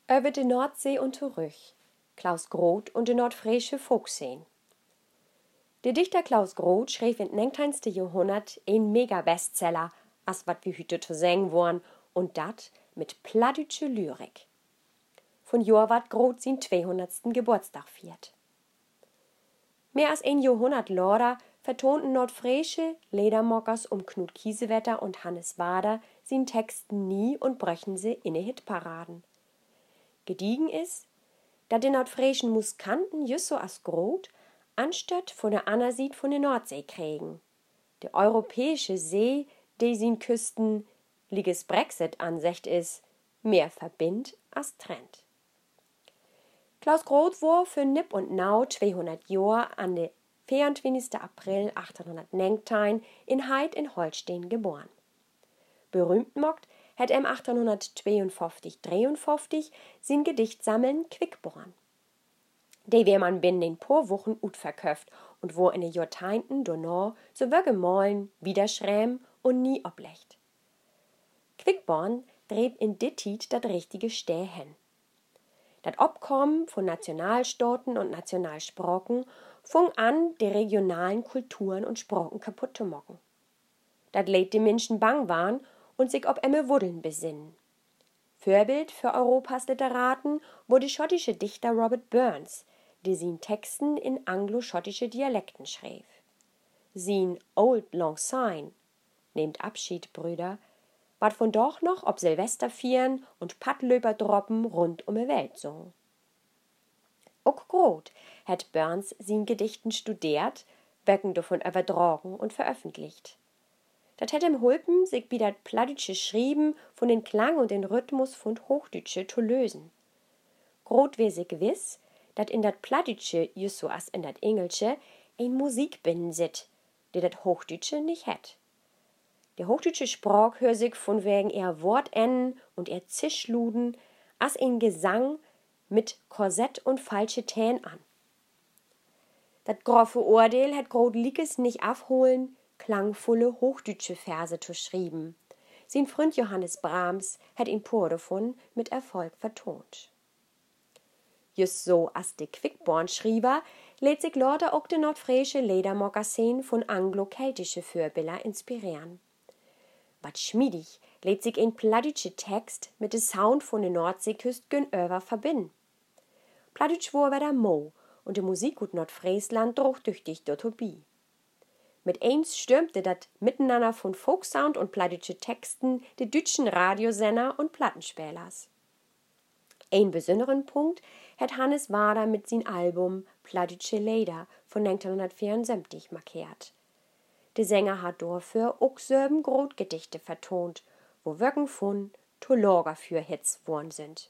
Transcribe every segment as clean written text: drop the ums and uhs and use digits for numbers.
Über de Nordsee und zurück. Klaus Groth und de Nordfriesische Volksseen. Der Dichter Klaus Groth schrieb im 19. Jahrhundert einen Mega-Bestseller, as wat wir heute zu singen wollen, und dat mit plattdütsche Lyrik. Von Jahr wat Groth sein 200. Geburtstag viert. Mehr als ein Jahrhundert later vertonten nordfriesische Ledermockers Knut Kiesewetter und Hannes Wader sin Texten nie und brechen sie in Hitparaden. Gediegen ist, da die nordfriesischen Musikanten just so as Groth anstatt von der Anasied von der Nordsee kriegen. Die europäische See, die sin Küsten, liges Brexit ansicht is, mehr verbindt als trennt. Klaus Groth war für Nipp und Nau 200 Jahre an der 24. April 1819 in Heid in Holstein geboren. Berühmt mocht hat 1852-53 sein Gedicht sammeln Quickborn. Die wär man binnen den paar Wochen ut verköft und wo in den Jahrzehnten danach so wir gemahlen, wiederschrämen und nie oblecht. Quickborn dreht in dit Tiet dat richtige Steh hin. Das Abkommen von Nationalstaaten und Nationalsprachen fing an, die regionalen Kulturen und Sprachen kaputt zu machen. Das lädt die Menschen bang waren und sich ob emme Wuddeln besinnen. Vorbild für Europas Literaten wurde der schottische Dichter Robert Burns, der sin Texten in anglo-schottische Dialekten schrieb. Sin Old Lang Syne, nehmt Abschied, Brüder, wat von doch noch ob Silvester vieren und Pattlöper droppen rund um die Welt song. Auch Groth hat Burns sin Gedichten studiert, Böcken davon übertragen und veröffentlicht. Dat hätt ihm hulpen, sich bi dat plattdütsche Schrieben von den Klang und den Rhythmus von Hochdütsche zu lösen. Groth wär sich gewiss, dat in dat Plattdütsche, just so as in dat Engelsche, ein Musik binnen sit, die dat Hochdütsche nicht hätt. Der hochdütsche Sprach hör sich von wegen eher Wortenden und eher Zischluden as ein Gesang mit Korsett und falsche Tä an. Dat groffe Urteil hat Groth Likes nicht afholen, klangvolle hochdütsche Verse zu schrieben. Sein Freund Johannes Brahms hat ihn pur davon mit Erfolg vertont. Just so as de Quickborn-Schrieber lädt sich lauter auch de nordfriesische Ledermokassin von anglo-keltische Vorbilder inspirieren. Wat schmiedig lädt sich ein plattdütsche Text mit de Sound von de Nordseeküst gegenüber verbinden. Plattdütsch war wieder Mo und de Musik ut Nordfriesland droch tüchtig dotobie. Mit eins stürmte dat Miteinander von Folksound und plattdütsche Texten de dütschen Radiosender und Plattenspielers. Ein besonderen Punkt hat Hannes Wader mit sin Album Plattdütsche Leder von 1974 markiert. Der Sänger hat dafür auch selben Groth-Gedichte vertont, wo Wöcken von Tologa für Hits worden sind.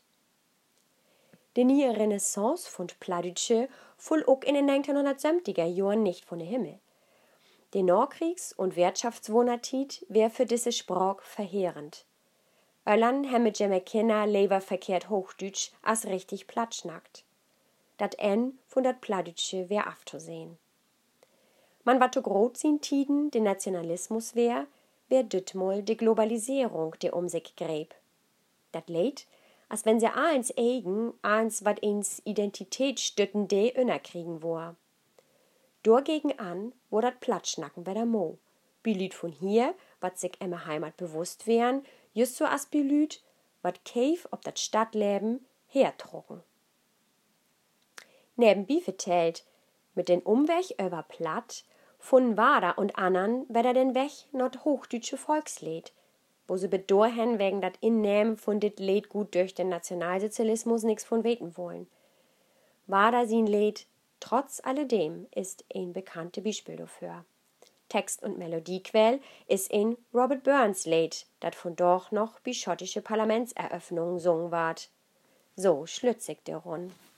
Die neue Renaissance von Plattdütsche fuhl auch in den 1970er Jahren nicht von der Himmel. Die Nachkriegs- und Wirtschaftswundertit wär für diese Sprach verheerend. Irland hemme jemme Kinder lever verkehrt Hochdütsch as richtig platt schnackt. Dat N von dat Plattdütsche wär afzusehen. Man wat to Groth sin Tiden den Nationalismus wär dütmol de Globalisierung, die sich gräb. Dat lädt, als wenn sie eins eigen, eins wat ins Identität stütten de kriegen war. Dorgegen an, wo dat Plattschnacken wär der Mo. Bilüt von hier, wat sich emme Heimat bewusst wären, just so as Bilüt, wat Käf ob dat Stadtleben hertrocken. Nebenbei vertellt, mit den Umweg über Platt, von Wader und Annern wär den Weg not hochdütsche Volkslied, wo sie bedorhen wegen dat Innehmen von dit Lied gut durch den Nationalsozialismus nix von weten wollen. Wader sin Lied trotz alledem ist ein bekannte Beispiel dafür. Text- und Melodiequell ist ein Robert Burns Lied, dat von doch noch wie schottische Parlamentseröffnungen sungen ward. So schlützig der Run.